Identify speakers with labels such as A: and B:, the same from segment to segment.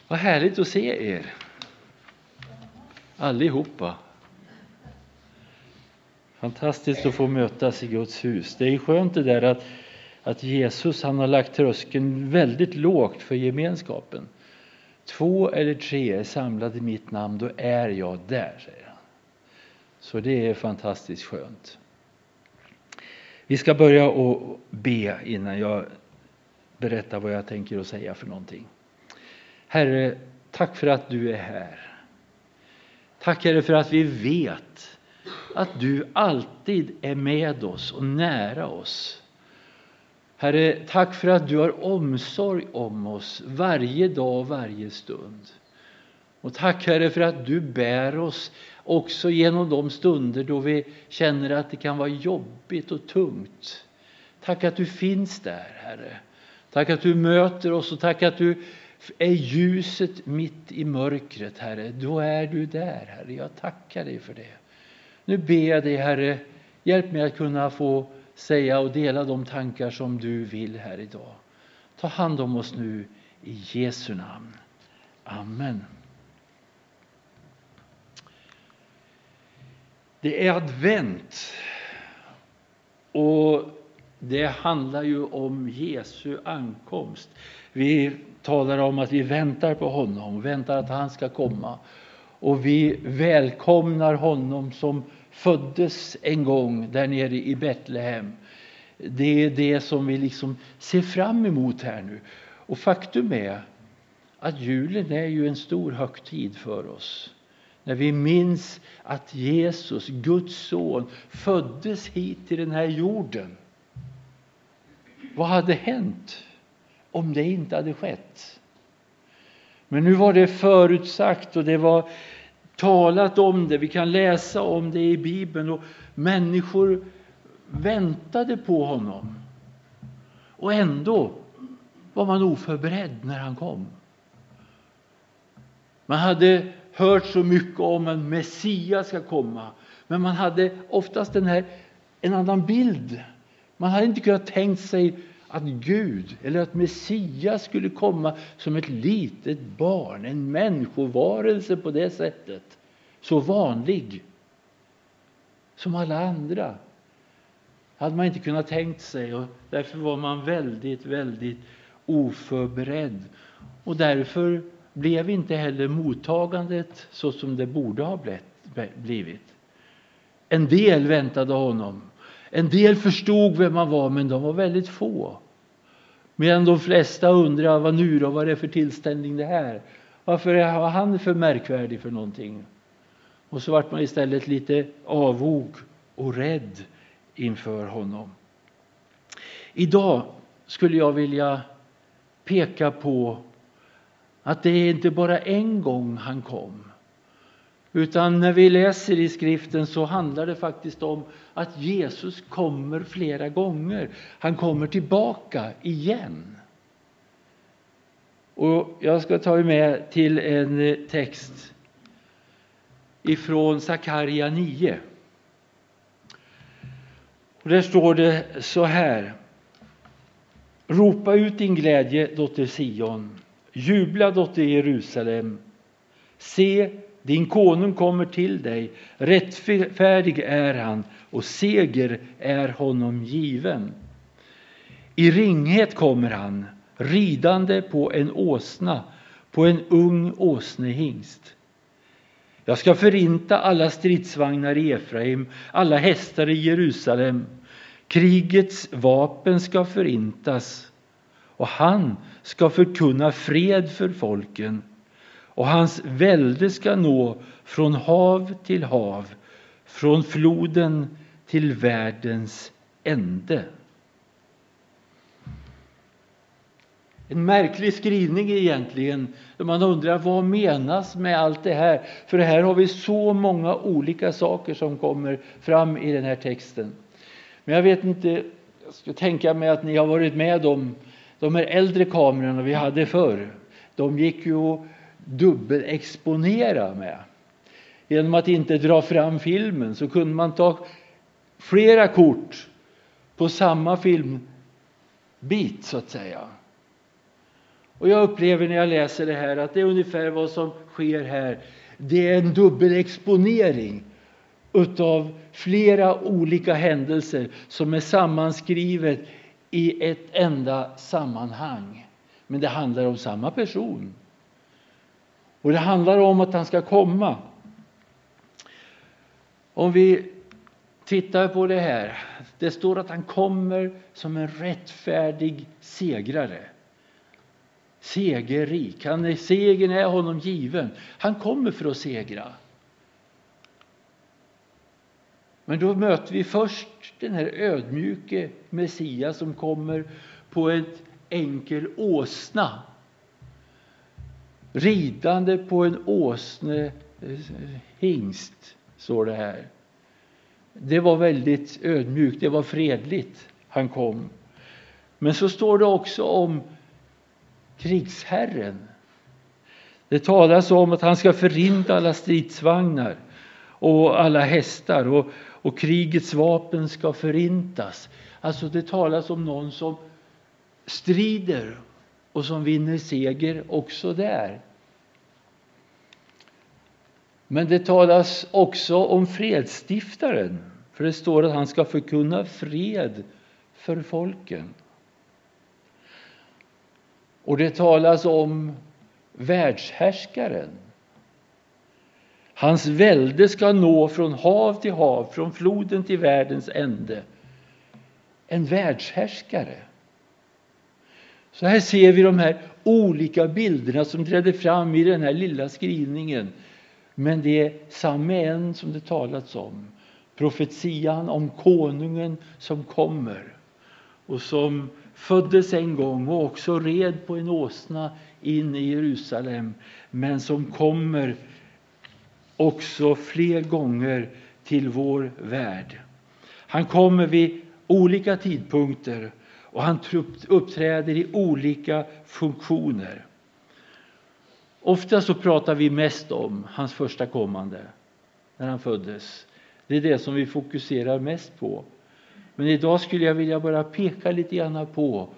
A: Vad härligt att se er. Allihopa. Fantastiskt att få mötas i Guds hus. Det är skönt det där att Jesus, han har lagt tröskeln väldigt lågt för gemenskapen. 2 eller 3 är samlade i mitt namn, då är jag där, säger han. Så det är fantastiskt skönt. Vi ska börja och be innan jag berättar vad jag tänker att säga för någonting. Herre, tack för att du är här. Tack Herre för att vi vet att du alltid är med oss och nära oss. Herre, tack för att du har omsorg om oss varje dag och varje stund. Och tack Herre för att du bär oss också genom de stunder då vi känner att det kan vara jobbigt och tungt. Tack att du finns där, Herre. Tack att du möter oss och tack att du är ljuset mitt i mörkret, Herre. Då är du där, Herre. Jag tackar dig för det. Nu ber jag dig, Herre, hjälp mig att kunna få säga och dela de tankar som du vill här idag. Ta hand om oss nu i Jesu namn. Amen. Det är advent och det handlar ju om Jesu ankomst. Vi talar om att vi väntar på honom, väntar att han ska komma. Och vi välkomnar honom som föddes en gång där nere i Betlehem. Det är det som vi liksom ser fram emot här nu. Och faktum är att julen är ju en stor högtid för oss. När vi minns att Jesus, Guds son, föddes hit till den här jorden. Vad hade hänt om det inte hade skett? Men nu var det förutsagt och det var talat om det. Vi kan läsa om det i Bibeln och människor väntade på honom. Och ändå var man oförberedd när han kom. Man hade hört så mycket om en Messias ska komma. Men man hade oftast en annan bild. Man hade inte kunnat tänkt sig att Gud eller att Messias skulle komma som ett litet barn. En människovarelse på det sättet. Så vanlig som alla andra. Hade man inte kunnat tänkt sig. Och därför var man väldigt, väldigt oförberedd. Och därför blev inte heller mottagandet så som det borde ha blivit. En del väntade honom. En del förstod vem han var, men de var väldigt få. Medan de flesta undrar, vad nu då, vad är det för tillställning det här? Varför är han för märkvärdig för någonting? Och så vart man istället lite avog och rädd inför honom. Idag skulle jag vilja peka på att det är inte bara en gång han kom. Utan när vi läser i skriften så handlar det faktiskt om att Jesus kommer flera gånger. Han kommer tillbaka igen. Och jag ska ta med till en text ifrån Sakaria 9. Och där står det så här. Ropa ut din glädje, dotter Sion. Jubla, dotter Jerusalem. Se, din konung kommer till dig. Rättfärdig är han och seger är honom given. I ringhet kommer han, ridande på en åsna, på en ung åsnehingst. Jag ska förinta alla stridsvagnar i Efraim, alla hästar i Jerusalem. Krigets vapen ska förintas och han ska förkunna fred för folken. Och hans välde ska nå från hav till hav, från floden till världens ände. En märklig skrivning egentligen. Man undrar vad menas med allt det här. För här har vi så många olika saker som kommer fram i den här texten. Men jag vet inte, jag ska tänka mig att ni har varit med om de här äldre kamerorna vi hade förr. De gick ju att dubbelexponera med. Genom att inte dra fram filmen så kunde man ta flera kort på samma filmbit så att säga. Och jag upplever när jag läser det här att det är ungefär vad som sker här. Det är en dubbelexponering utav flera olika händelser som är sammanskrivet i ett enda sammanhang. Men det handlar om samma person. Och det handlar om att han ska komma. Om vi tittar på det här. Det står att han kommer som en rättfärdig segrare. Segerrik. Segern är honom given. Han kommer för att segra. Men då möter vi först den här ödmjuke Messias som kommer på ett enkel åsna. Ridande på en åsne hingst, står det här. Det var väldigt ödmjukt, det var fredligt han kom. Men så står det också om krigsherren. Det talas om att han ska förinta alla stridsvagnar och alla hästar och krigets vapen ska förintas. Alltså det talas om någon som strider och som vinner seger också där. Men det talas också om fredsstiftaren. För det står att han ska förkunna fred för folken. Och det talas om världshärskaren. Hans välde ska nå från hav till hav, från floden till världens ände. En världshärskare. Så här ser vi de här olika bilderna som trädde fram i den här lilla skrivningen. Men det är samma en som det talats om. Profetian om konungen som kommer. Och som föddes en gång och också red på en åsna in i Jerusalem. Men som kommer också fler gånger till vår värld. Han kommer vid olika tidpunkter och han uppträder i olika funktioner. Ofta så pratar vi mest om hans första kommande när han föddes. Det är det som vi fokuserar mest på. Men idag skulle jag vilja bara peka lite grann på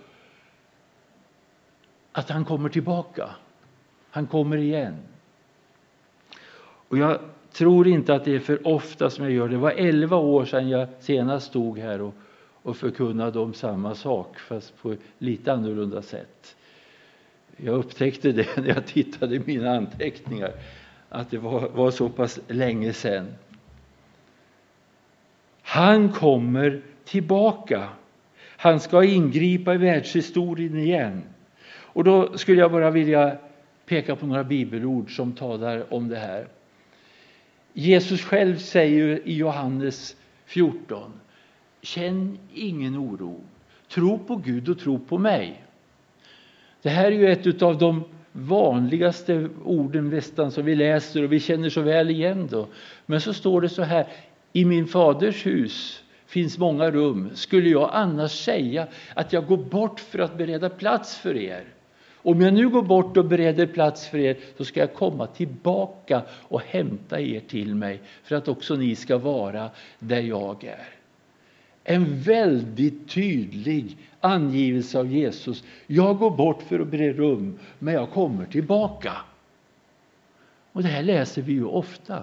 A: att han kommer tillbaka. Han kommer igen. Och jag tror inte att det är för ofta som jag gör det. Det var 11 år sedan jag senast stod här och förkunnade om samma sak, fast på lite annorlunda sätt. Jag upptäckte det när jag tittade i mina anteckningar, att det var så pass länge sedan. Han kommer tillbaka. Han ska ingripa i världshistorien igen. Och då skulle jag bara vilja peka på några bibelord som talar om det här. Jesus själv säger i Johannes 14: känn ingen oro. Tro på Gud och tro på mig. Det här är ju ett av de vanligaste orden nästan som vi läser och vi känner så väl igen då. Men så står det så här: i min faders hus finns många rum. Skulle jag annars säga att jag går bort för att bereda plats för er? Om jag nu går bort och bereder plats för er, så ska jag komma tillbaka och hämta er till mig, för att också ni ska vara där jag är. En väldigt tydlig angivelse av Jesus. Jag går bort för att bereda rum, men jag kommer tillbaka. Och det här läser vi ju ofta.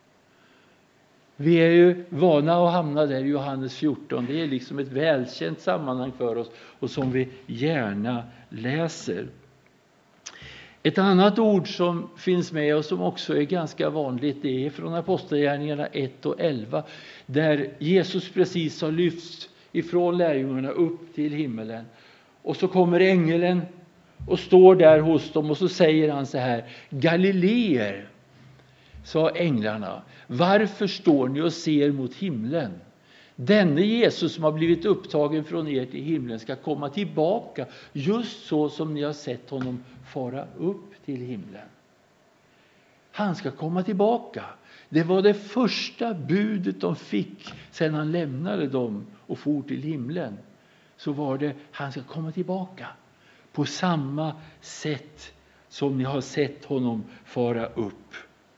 A: Vi är ju vana att hamna där i Johannes 14. Det är liksom ett välkänt sammanhang för oss och som vi gärna läser. Ett annat ord som finns med och som också är ganska vanligt, det är från Apostlagärningarna 1 och 11. Där Jesus precis har lyfts ifrån lärjungarna upp till himmelen. Och så kommer ängeln och står där hos dem och så säger han så här: Galileer, sa änglarna, varför står ni och ser mot himlen? Denne Jesus som har blivit upptagen från er till himlen ska komma tillbaka, just så som ni har sett honom fara upp till himlen. Han ska komma tillbaka. Det var det första budet de fick sedan han lämnade dem och for till himlen. Så var det: han ska komma tillbaka på samma sätt som ni har sett honom fara upp.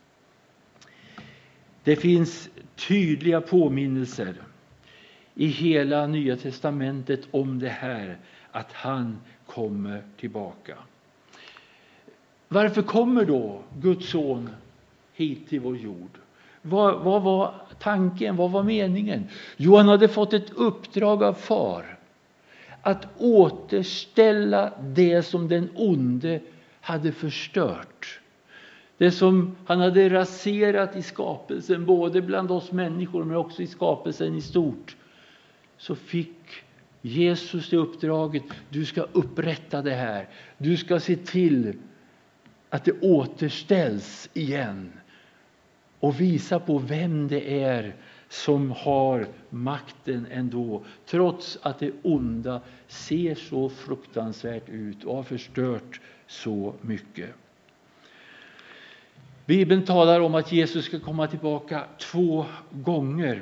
A: Det finns tydliga påminnelser i hela Nya testamentet om det här, att han kommer tillbaka. Varför kommer då Guds son hit till vår jord? Vad var tanken? Vad var meningen? Jo, han hade fått ett uppdrag av far att återställa det som den onde hade förstört. Det som han hade raserat i skapelsen, både bland oss människor men också i skapelsen i stort. Så fick Jesus det uppdraget: du ska upprätta det här. Du ska se till att det återställs igen. Och visa på vem det är som har makten ändå. Trots att det onda ser så fruktansvärt ut och har förstört så mycket. Bibeln talar om att Jesus ska komma tillbaka 2 gånger.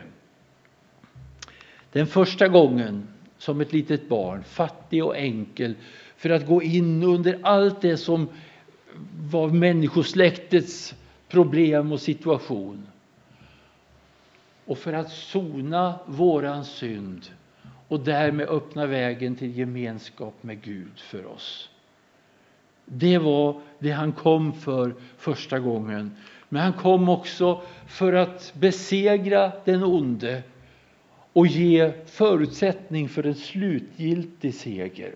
A: Den första gången som ett litet barn, fattig och enkel, för att gå in under allt det som var människosläktets problem och situation. Och för att sona våran synd och därmed öppna vägen till gemenskap med Gud för oss. Det var det han kom för första gången. Men han kom också för att besegra den onde och ge förutsättning för en slutgiltig seger.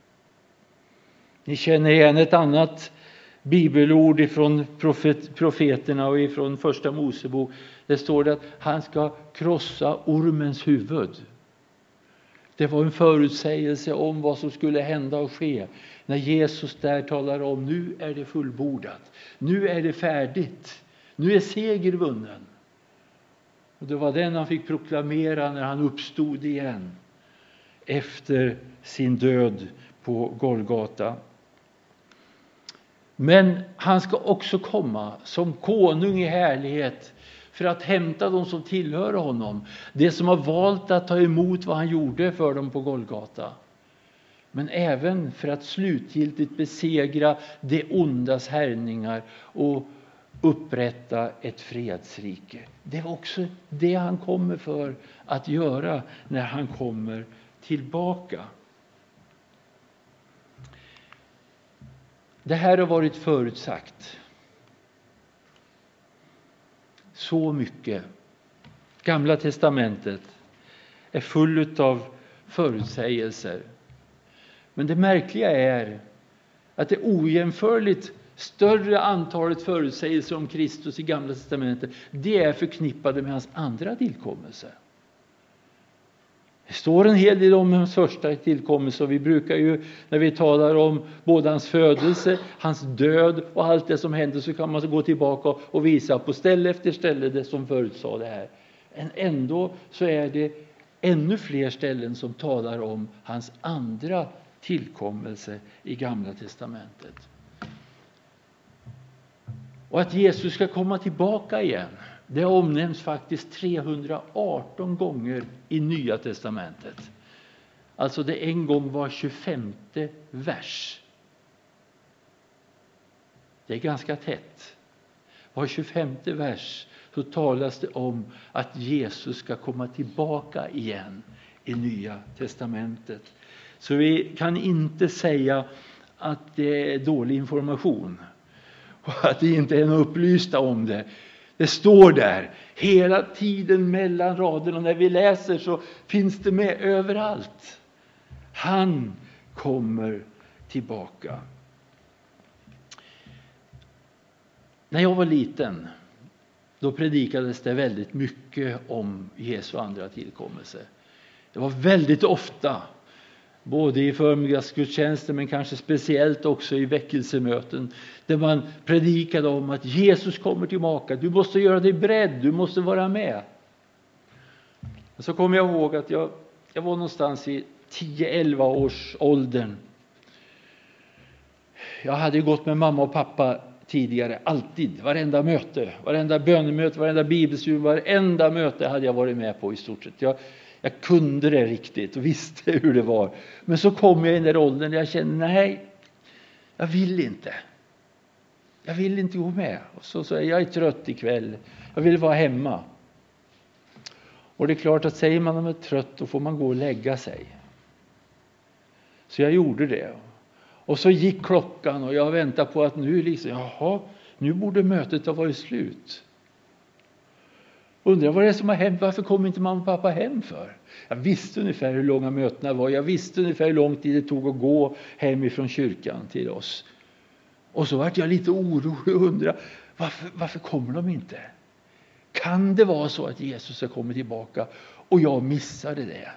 A: Ni känner igen ett annat bibelord ifrån profeterna och ifrån första Mosebok. Det står det att han ska krossa ormens huvud. Det var en förutsägelse om vad som skulle hända och ske. När Jesus där talar om: nu är det fullbordat. Nu är det färdigt. Nu är seger vunnen. Och det var den han fick proklamera när han uppstod igen. Efter sin död på Golgata. Men han ska också komma som konung i härlighet för att hämta de som tillhör honom. Det som har valt att ta emot vad han gjorde för dem på Golgata. Men även för att slutgiltigt besegra det ondas härningar och upprätta ett fredsrike. Det är också det han kommer för att göra när han kommer tillbaka. Det här har varit förutsagt. Så mycket. Gamla testamentet är fullt av förutsägelser. Men det märkliga är att det ojämförligt större antalet förutsägelser om Kristus i Gamla testamentet, det är förknippade med hans andra tillkommelse. Det står en hel del om hans första tillkommelse, och vi brukar ju, när vi talar om både hans födelse, hans död och allt det som hände, så kan man gå tillbaka och visa på ställe efter ställe det som förutsade det här. Ändå så är det ännu fler ställen som talar om hans andra tillkommelse i Gamla testamentet. Och att Jesus ska komma tillbaka igen, det omnämns faktiskt 318 gånger i Nya testamentet. Alltså det en gång var 25:e vers. Det är ganska tätt. Var 25:e vers så talas det om att Jesus ska komma tillbaka igen i Nya testamentet. Så vi kan inte säga att det är dålig information och att det inte är någon upplysta om det. Det står där hela tiden mellan raderna. När vi läser så finns det med överallt. Han kommer tillbaka. När jag var liten, då predikades det väldigt mycket om Jesu andra tillkommelse. Det var väldigt ofta, både i förmiddagsgudstjänsten men kanske speciellt också i väckelsemöten, där man predikade om att Jesus kommer tillbaka. Du måste göra dig beredd, du måste vara med. Och så kommer jag ihåg att jag var någonstans i 10-11 års åldern. Jag hade gått med mamma och pappa tidigare, alltid, varenda möte, varenda bönemöte, varenda bibelstudie, varenda möte hade jag varit med på i stort sett. Jag kunde det riktigt och visste hur det var. Men så kom jag i den där åldern där jag kände, nej, jag vill inte. Jag vill inte gå med. Och så sa jag är trött ikväll. Jag vill vara hemma. Och det är klart att säger man att man är trött, då får man gå och lägga sig. Så jag gjorde det. Och så gick klockan och jag väntade på att nu borde mötet ha varit slut. Undrar vad det är som har hänt. Varför kom inte mamma och pappa hem för? Jag visste ungefär hur långa mötena var. Jag visste ungefär hur lång tid det tog att gå hem ifrån kyrkan till oss. Och så var jag lite orolig och undrade, varför kommer de inte? Kan det vara så att Jesus har kommit tillbaka och jag missade det?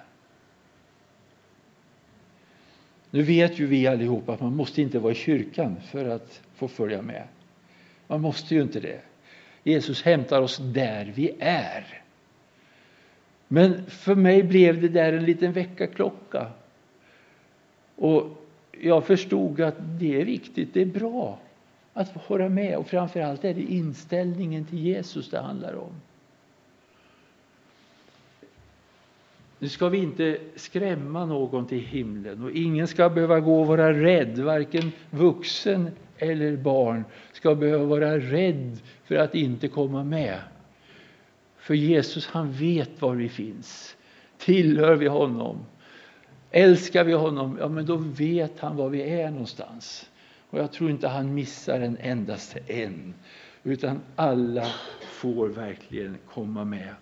A: Nu vet ju vi allihop att man måste inte vara i kyrkan för att få följa med. Man måste ju inte det. Jesus hämtar oss där vi är. Men för mig blev det där en liten väckarklocka. Och jag förstod att det är viktigt, det är bra att få höra med. Och framförallt är det inställningen till Jesus det handlar om. Nu ska vi inte skrämma någon till himlen. Och ingen ska behöva gå och vara rädd. Varken vuxen eller barn ska behöva vara rädd för att inte komma med. För Jesus, han vet var vi finns. Tillhör vi honom? Älskar vi honom? Ja, men då vet han var vi är någonstans. Och jag tror inte han missar en endast en. Utan alla får verkligen komma med.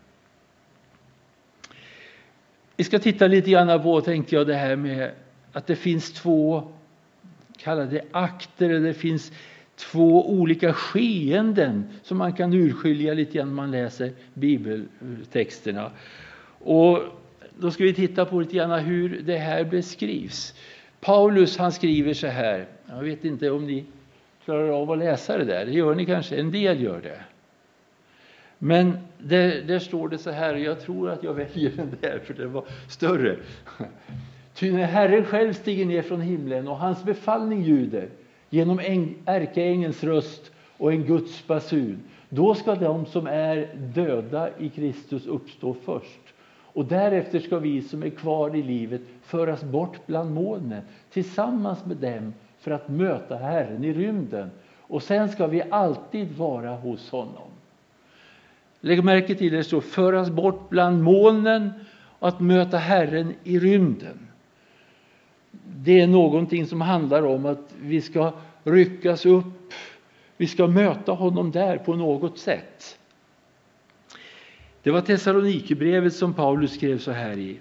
A: Vi ska titta lite grann på, tänkte jag, det här med att det finns två kallade akter. Det finns två olika skeenden som man kan urskilja lite grann när man läser bibeltexterna. Och då ska vi titta på lite grann hur det här beskrivs. Paulus, han skriver så här. Jag vet inte om ni klarar av att läsa det där. Det gör ni kanske. En del gör det. Men där står det så här. Jag tror att jag väljer den där för det var större. Ty när Herren själv stiger ner från himlen och hans befallning ljuder genom ärkeängelns röst och en Guds basun, då ska de som är döda i Kristus uppstå först. Och därefter ska vi som är kvar i livet föras bort bland molnen tillsammans med dem för att möta Herren i rymden. Och sen ska vi alltid vara hos honom. Lägg märke till det står föras bort bland molnen och att möta Herren i rymden. Det är någonting som handlar om att vi ska ryckas upp. Vi ska möta honom där på något sätt. Det var Thessalonikerbrevet som Paulus skrev så här i.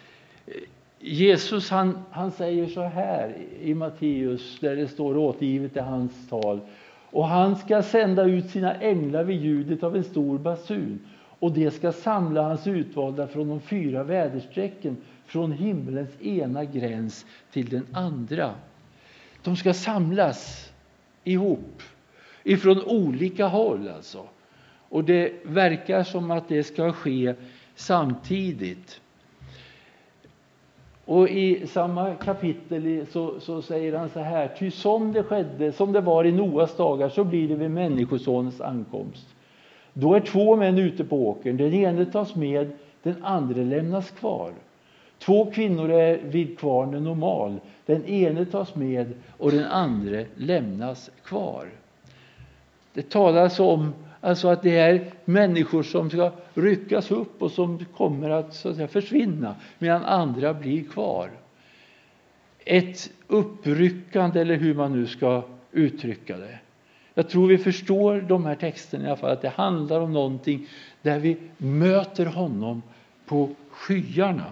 A: Jesus han säger så här i Matteus där det står återgivet i hans tal. Och han ska sända ut sina änglar vid ljudet av en stor basun. Och det ska samla hans utvalda från de 4 väderstrecken. Från himlens ena gräns till den andra. De ska samlas ihop. Ifrån olika håll alltså. Och det verkar som att det ska ske samtidigt. Och i samma kapitel så säger han så här. Ty som det skedde, som det var i Noas dagar, så blir det vid människosonens ankomst. Då är 2 män ute på åkern. Den ene tas med, den andra lämnas kvar. 2 kvinnor är vid kvarnen och mal. Den ene tas med och den andra lämnas kvar. Det talas om alltså att det är människor som ska ryckas upp och som kommer att, så att säga, försvinna medan andra blir kvar. Ett uppryckande, eller hur man nu ska uttrycka det. Jag tror vi förstår de här texterna i alla fall, att det handlar om någonting där vi möter honom på skyarna.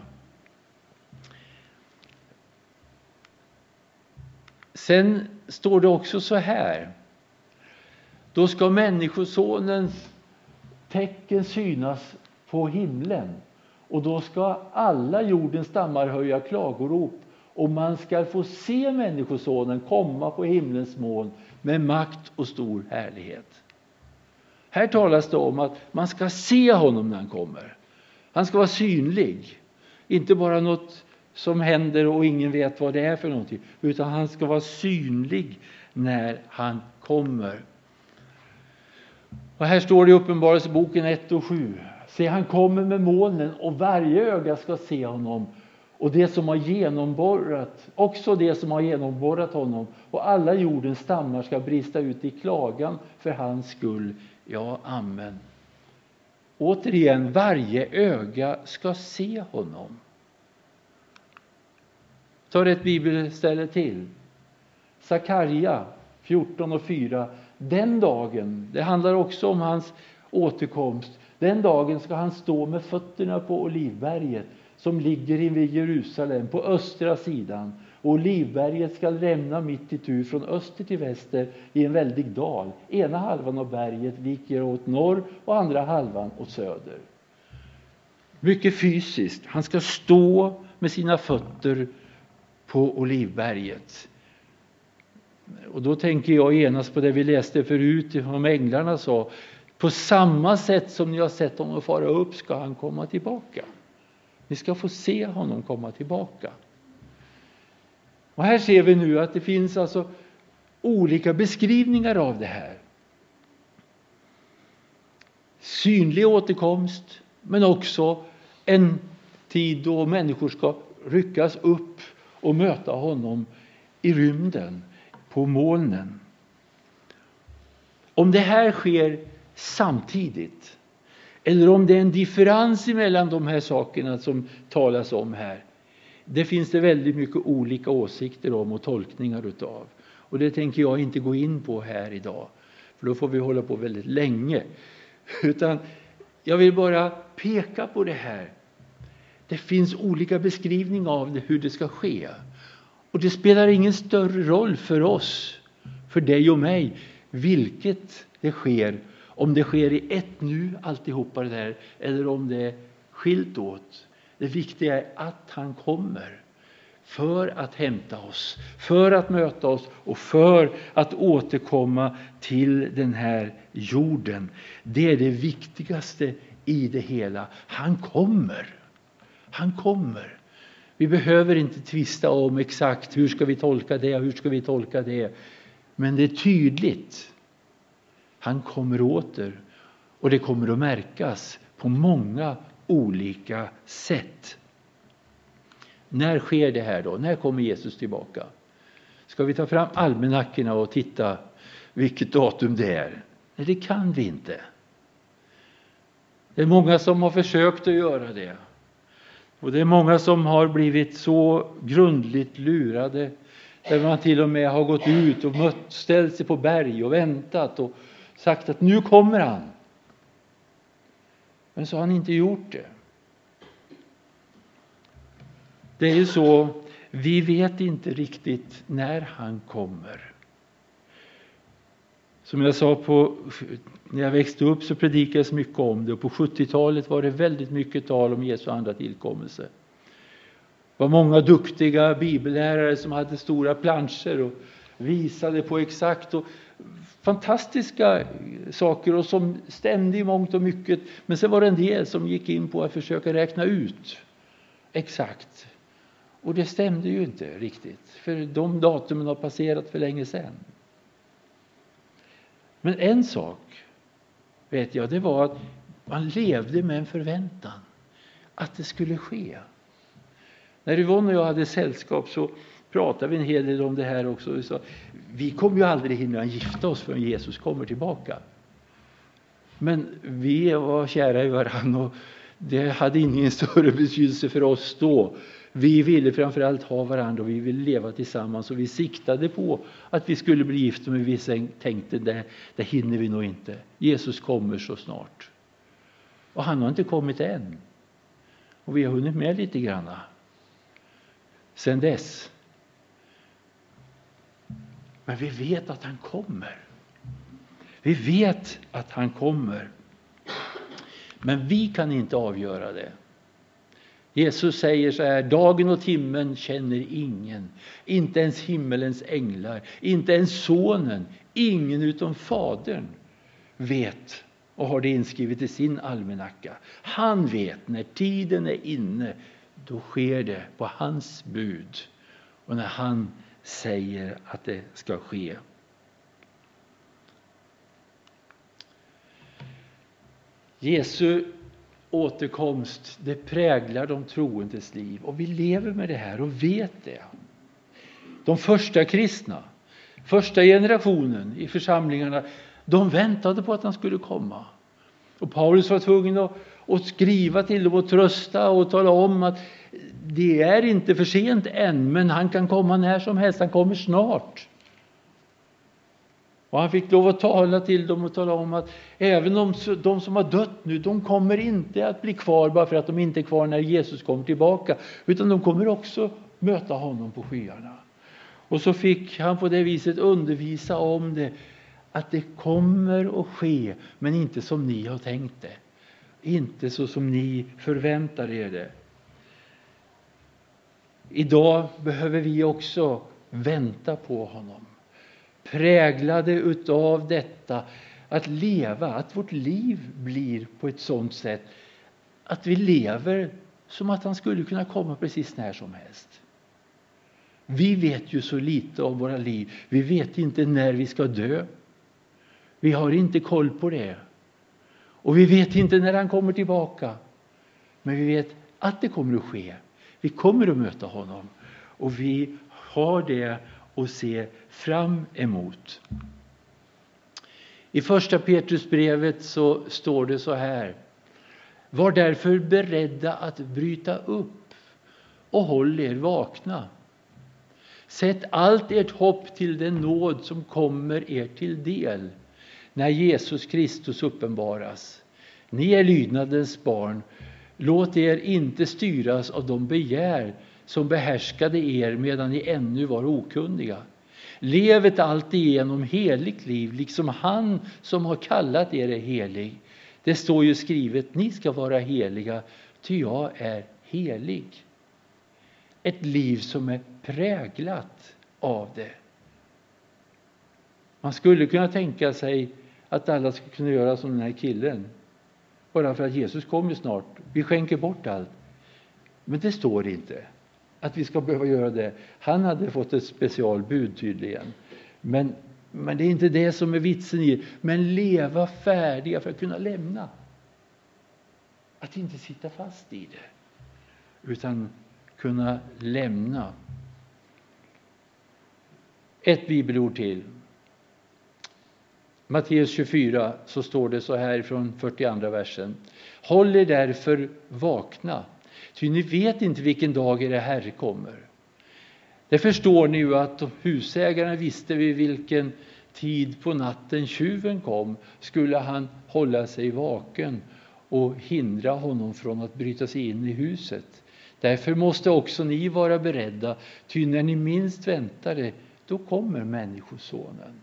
A: Sen står det också så här. Då ska människosonens tecken synas på himlen. Och då ska alla jordens stammar höja klagorop. Och man ska få se människosonen komma på himlens moln med makt och stor härlighet. Här talas det om att man ska se honom när han kommer. Han ska vara synlig. Inte bara något som händer och ingen vet vad det är för någonting. Utan han ska vara synlig när han kommer. Och här står det i Uppenbarelseboken 1:7. Se, han kommer med molnen och varje öga ska se honom. Och det som har genomborrat, också det som har genomborrat honom. Och alla jordens stammar ska brista ut i klagan för hans skull. Ja, amen. Återigen, varje öga ska se honom. Ta ett bibelställe till. Sakarja 14:4. Den dagen, det handlar också om hans återkomst. Den dagen ska han stå med fötterna på Olivberget som ligger invid Jerusalem på östra sidan. Och Olivberget ska rämna mitt itu från öster till väster i en väldig dal. Ena halvan av berget viker åt norr och andra halvan åt söder. Mycket fysiskt. Han ska stå med sina fötter på Olivberget. Och då tänker jag genast på det vi läste förut om änglarna sa. På samma sätt som ni har sett honom fara upp ska han komma tillbaka. Ni ska få se honom komma tillbaka. Och här ser vi nu att det finns alltså olika beskrivningar av det här. Synlig återkomst, men också en tid då människor ska ryckas upp och möta honom i rymden, på molnen. Om det här sker samtidigt, eller om det är en differens mellan de här sakerna som talas om här, det finns det väldigt mycket olika åsikter om och tolkningar utav. Och det tänker jag inte gå in på här idag, för då får vi hålla på väldigt länge. Utan jag vill bara peka på det här. Det finns olika beskrivningar av det, hur det ska ske. Och det spelar ingen större roll för oss, för dig och mig, vilket det sker. Om det sker i ett nu, alltihopa det där, eller om det är skilt åt. Det viktiga är att han kommer för att hämta oss, för att möta oss och för att återkomma till den här jorden. Det är det viktigaste i det hela. Han kommer. Han kommer. Vi behöver inte tvista om exakt hur ska vi tolka det, hur ska vi tolka det. Men det är tydligt. Han kommer åter, och det kommer att märkas på många olika sätt. När sker det här då? När kommer Jesus tillbaka? Ska vi ta fram almanackorna och titta vilket datum det är? Nej, det kan vi inte. Det är många som har försökt att göra det. Och det är många som har blivit så grundligt lurade, där man till och med har gått ut och ställt sig på berg och väntat och sagt att nu kommer han. Men så har han inte gjort det. Det är ju så, vi vet inte riktigt när han kommer. Som jag sa, när jag växte upp så predikades mycket om det. Och på 70-talet var det väldigt mycket tal om Jesu andra tillkommelse. Det var många duktiga bibellärare som hade stora planscher och visade på exakt och fantastiska saker och som stämde i mångt och mycket. Men sen var det en del som gick in på att försöka räkna ut exakt. Och det stämde ju inte riktigt, för de datumen har passerat för länge sedan. Men en sak vet jag, det var att man levde med en förväntan att det skulle ske. När Yvonne och jag hade sällskap så pratade vi en hel del om det här också. Vi sa, vi kommer ju aldrig hinna gifta oss förrän Jesus kommer tillbaka. Men vi var kära i varandra och det hade ingen större betydelse för oss då. Vi ville framförallt ha varandra och vi ville leva tillsammans. Och vi siktade på att vi skulle bli gifta, men vi tänkte det hinner vi nog inte. Jesus kommer så snart. Och han har inte kommit än. Och vi har hunnit med lite grann sen dess. Men vi vet att han kommer. Vi vet att han kommer. Men vi kan inte avgöra det. Jesus säger så här: dagen och timmen känner ingen. Inte ens himmelens änglar. Inte ens sonen. Ingen utom fadern vet och har det inskrivet i sin almanacka. Han vet när tiden är inne. Då sker det på hans bud. Och när han säger att det ska ske. Jesu återkomst, det präglar de troendes liv. Och vi lever med det här och vet det. De första kristna, första generationen i församlingarna, de väntade på att han skulle komma. Och Paulus var tvungen att skriva till dem och trösta och tala om att det är inte för sent än, men han kan komma när som helst, han kommer snart. Och han fick lov att tala till dem och tala om att även de som har dött nu, de kommer inte att bli kvar bara för att de inte är kvar när Jesus kommer tillbaka. Utan de kommer också möta honom på skyarna. Och så fick han på det viset undervisa om det. Att det kommer att ske, men inte som ni har tänkt det. Inte så som ni förväntar er det. Idag behöver vi också vänta på honom. Präglade utav detta att leva, att vårt liv blir på ett sådant sätt att vi lever som att han skulle kunna komma precis när som helst. Vi vet ju så lite om våra liv. Vi vet inte när vi ska dö. Vi har inte koll på det. Och vi vet inte när han kommer tillbaka. Men vi vet att det kommer att ske. Vi kommer att möta honom. Och vi har det att se fram emot. I första Petrusbrevet så står det så här. Var därför beredda att bryta upp och håll er vakna. Sätt allt ert hopp till den nåd som kommer er till del när Jesus Kristus uppenbaras. Ni är lydnadens barn. Låt er inte styras av de begär som behärskade er medan ni ännu var okunniga. Lev ett alltigenom heligt liv, liksom han som har kallat er är helig. Det står ju skrivet, ni ska vara heliga, ty jag är helig. Ett liv som är präglat av det. Man skulle kunna tänka sig att alla skulle kunna göra som den här killen. Bara för att Jesus kommer snart. Vi skänker bort allt. Men det står inte att vi ska behöva göra det. Han hade fått ett specialbud tydligen. Men det är inte det som är vitsen i. Men leva färdiga för att kunna lämna. Att inte sitta fast i det. Utan kunna lämna. Ett bibelord till. Matteus 24 så står det så här från 42 versen. Håll er därför vakna. Ty ni vet inte vilken dag er Herre kommer. Det förstår ni ju att husägaren visste vid vilken tid på natten tjuven kom. Skulle han hålla sig vaken och hindra honom från att bryta sig in i huset. Därför måste också ni vara beredda. Ty när ni minst väntar det, då kommer människosonen.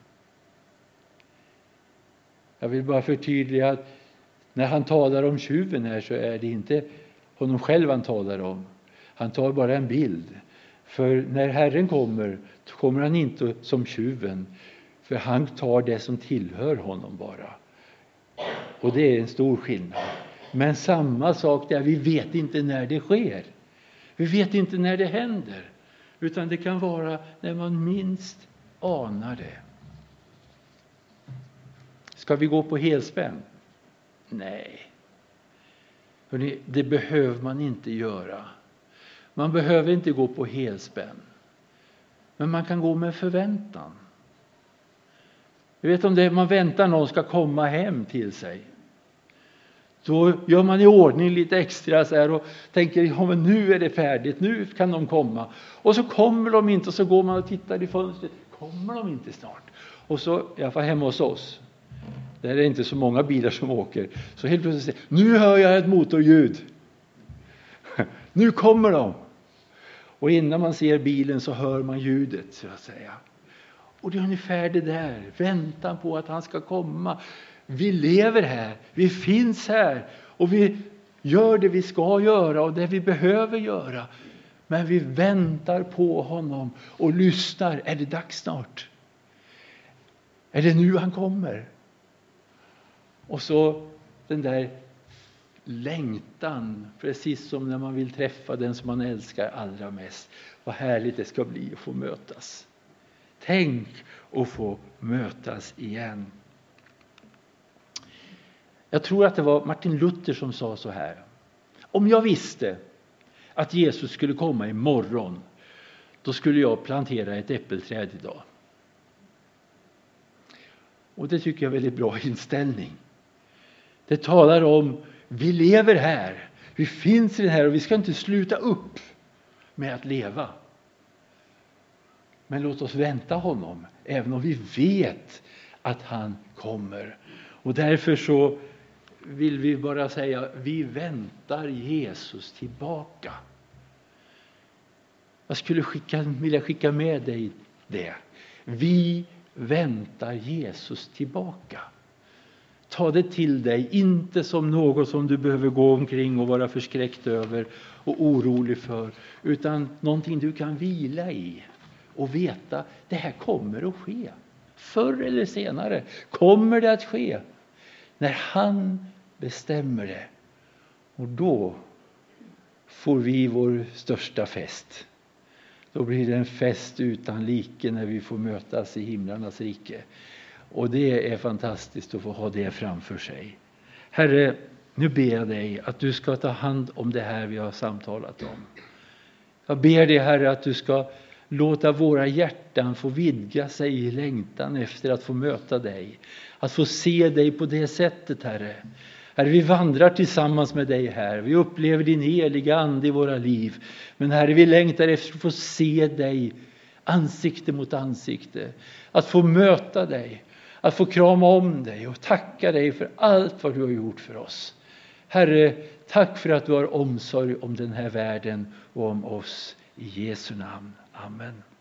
A: Jag vill bara förtydliga att när han talar om tjuven här så är det inte honom själv han talar om. Han tar bara en bild. För när Herren kommer han inte som tjuven. För han tar det som tillhör honom bara. Och det är en stor skillnad. Men samma sak där, vi vet inte när det sker. Vi vet inte när det händer. Utan det kan vara när man minst anar det. Ska vi gå på helspänn? Nej. Hörrni, det behöver man inte göra. Man behöver inte gå på helspänn. Men man kan gå med förväntan. Jag vet om det man väntar någon ska komma hem till sig. Då gör man i ordning lite extra så här och tänker, ja men nu är det färdigt, nu kan de komma. Och så kommer de inte och så går man och tittar i fönstret. Kommer de inte snart? Och så, i alla fall hemma hos oss. Där är det inte så många bilar som åker. Så helt plötsligt säger, nu hör jag ett motorljud. Nu kommer de. Och innan man ser bilen så hör man ljudet så att säga. Och det är ungefär det där. Väntan på att han ska komma. Vi lever här. Vi finns här. Och vi gör det vi ska göra och det vi behöver göra. Men vi väntar på honom och lyssnar. Är det dags snart? Är det nu han kommer? Och så den där längtan, precis som när man vill träffa den som man älskar allra mest. Vad härligt det ska bli att få mötas. Tänk att få mötas igen. Jag tror att det var Martin Luther som sa så här. Om jag visste att Jesus skulle komma imorgon, då skulle jag plantera ett äppelträd idag. Och det tycker jag är en väldigt bra inställning. Det talar om, vi lever här, vi finns i det här och vi ska inte sluta upp med att leva. Men låt oss vänta honom, även om vi vet att han kommer. Och därför så vill vi bara säga, vi väntar Jesus tillbaka. Jag skulle vilja skicka med dig det. Vi väntar Jesus tillbaka. Ta det till dig, inte som något som du behöver gå omkring och vara förskräckt över och orolig för, utan någonting du kan vila i och veta, det här kommer att ske. Förr eller senare kommer det att ske när han bestämmer det. Och då får vi vår största fest. Då blir det en fest utan like när vi får mötas i himlarnas rike. Och det är fantastiskt att få ha det framför sig. Herre, nu ber jag dig att du ska ta hand om det här vi har samtalat om. Jag ber dig, Herre, att du ska låta våra hjärtan få vidga sig i längtan efter att få möta dig. Att få se dig på det sättet, Herre. Herre, vi vandrar tillsammans med dig här. Vi upplever din heliga ande i våra liv. Men Herre, vi längtar efter att få se dig ansikte mot ansikte. Att få möta dig. Att få krama om dig och tacka dig för allt vad du har gjort för oss. Herre, tack för att du har omsorg om den här världen och om oss. I Jesu namn. Amen.